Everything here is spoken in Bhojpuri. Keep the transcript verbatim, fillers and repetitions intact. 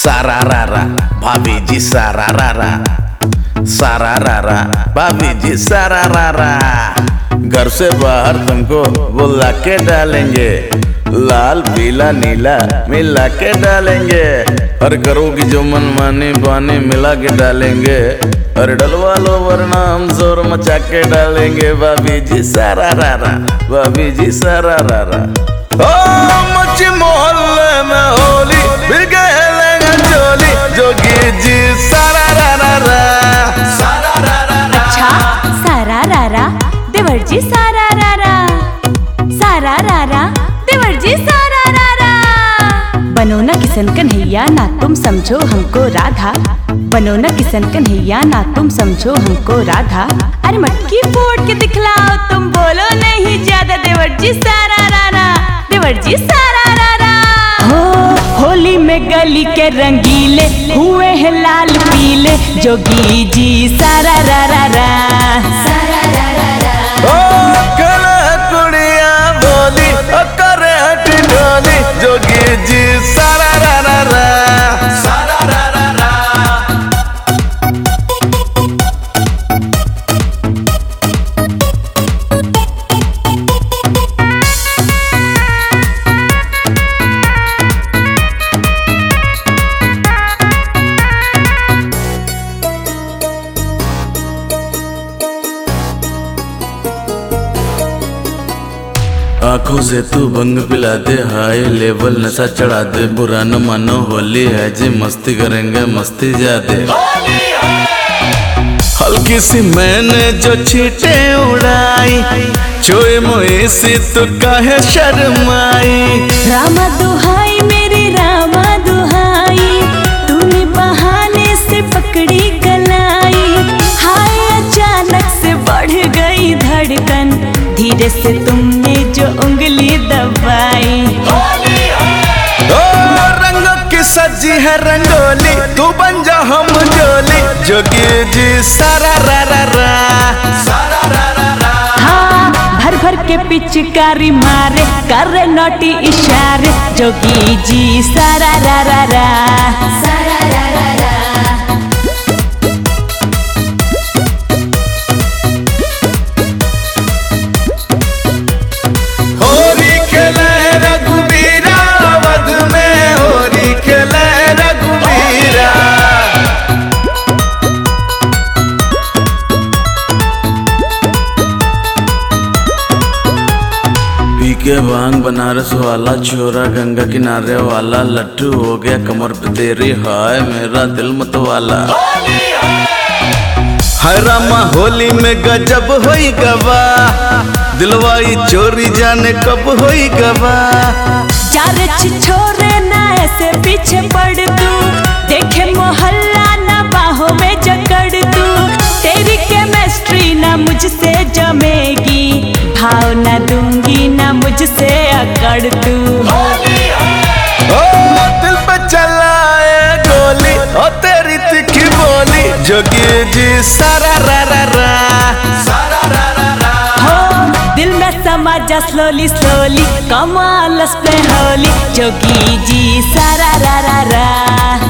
सारा रारा भाभी जी सारा रारा, सारा रारा भाभी जी सारा रारा। घर से बाहर तुमको बुला के डालेंगे, लाल पीला नीला मिला के डालेंगे। और घरों की जो मनमानी पानी मिला के डालेंगे, और डलवा लो वरना हम जोर मचा के डालेंगे। भाभी जी सारा रारा, भाभी जी सारा रारा। ओ मची मोहल्ले में होली फिर खेलेंगे चोली, जोगी जी सारा रारा, सारा रारा। अच्छा सारा रारा देवर जी सारा रारा, सारा रारा देवर जी सारा रारा। बनो ना किसन कन्हैया ना तुम समझो हमको राधा, बनो ना किसन कन्हैया ना तुम समझो हमको राधा। अरे मटकी फोड़ के दिखलाओ तुम बोलो नहीं ज्यादा, देवर जी सारा रारा, देवर जी सारा रारा। हो होली में गली के रंगीले हुए हैं लाल पीले, जोगी जी सारा रारा रा, सारा रारा रा। ओ करे कुड़िया बोली ओ करे टिडोली, जोगी जी सारा रारा रा, सारा रारा रा। आँखों से तू भंग पिला दे, हाई लेवल नशा चढ़ा दे। बुरा न मानो होली है जी, मस्ती करेंगे मस्ती ज्यादा। हल्की सी मैंने जो छींटे उड़ाई, चोए मोए सी तू काहे शर्माई। रामा दुहाई मेरी रामा दुहाई, तूने बहाने से पकड़ी कलाई। हाय अचानक से बढ़ गई धड़कन, धीरे से तुमने जो उंगली दबाई। ओ रंगों की सजी है रंगोली, तू बन जा हम जोली, जोगी जी सारा रारा रा, सारा रारा रा। हाँ भर भर के पिचकारी मारे, कर नोटी इशारे, जोगी जी सारा रारा रा, सारा रारा रा। होली खेले रघुबीरा, अवध में होली खेले रघुबीरा। पी के भांग बनारस वाला, छोरा गंगा किनारे वाला, लट्टू हो गया कमर पे तेरी, हाय मेरा दिल मत वाला। हाय रामा होली में गजब होई गवा, दिलवाई चोरी जाने कब होई गवा। चार छोरे ना ऐसे पीछे पड़ तू, देखे मोहल्ला ना बाहों में जकड़ तू। तेरी केमिस्ट्री ना मुझसे जमेगी, भाव ना दूंगी ना मुझसे अकड़ तू। ओ दिल पे चलाए गोली, ओ तेरी तीखी बोली, जोगी जी सारा रारा रा, सारा रारा रा। हो दिल में समा जा स्लोली स्लोली, कमाल पे होली, जोगी जी सारा रारा रा।